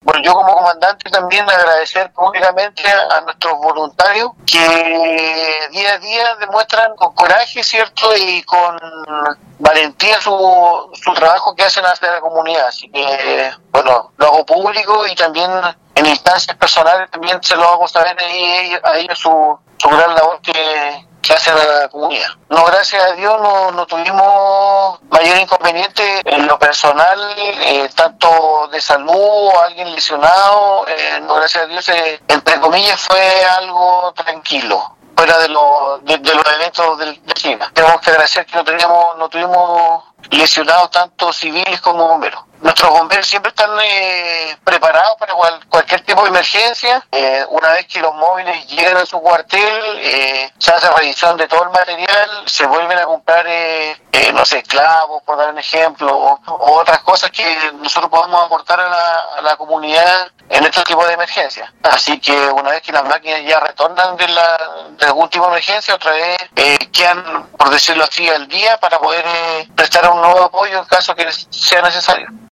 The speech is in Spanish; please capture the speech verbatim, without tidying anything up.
bueno, yo como comandante también agradecer públicamente a, a nuestros voluntarios que día a día demuestran con coraje, ¿cierto? Y con valentía su, su trabajo que hacen hacia la comunidad. Así que, bueno, lo hago público y también en instancias personales también se lo hago saber ahí, a ellos su, su gran labor que, que hace la comunidad. No, gracias a Dios no, no tuvimos mayor inconveniente en lo personal, eh, tanto de salud o alguien lesionado, eh, no, gracias a Dios, eh, entre comillas fue algo tranquilo, fuera de, lo, de, de los eventos del, de China. Tenemos que agradecer que no teníamos, no tuvimos lesionados tanto civiles como bomberos. Nuestros bomberos siempre están eh, preparados para cual, cualquier tipo de emergencia. Eh, una vez que los móviles llegan a su cuartel, eh, se hace revisión de todo el material, se vuelven a comprar, eh, eh, no sé, clavos, por dar un ejemplo, o, o otras cosas que nosotros podamos aportar a la, a la comunidad en este tipo de emergencias. Así que una vez que las máquinas ya retornan de la, de la última emergencia, otra vez eh, quedan, por decirlo así, al día para poder eh, prestar un nuevo apoyo en caso que sea necesario.